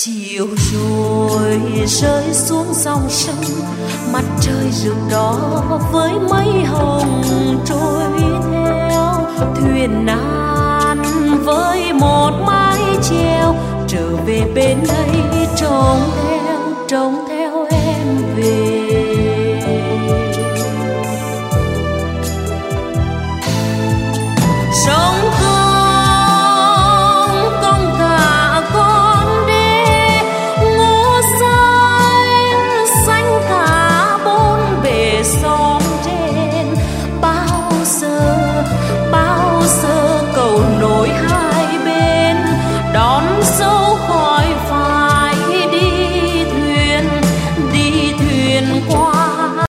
chiều rồi rơi xuống dòng sông, mặt trời rực đỏ với mây hồng trôi theo. Thuyền nan với một mái chèo trở về bên đây trông theo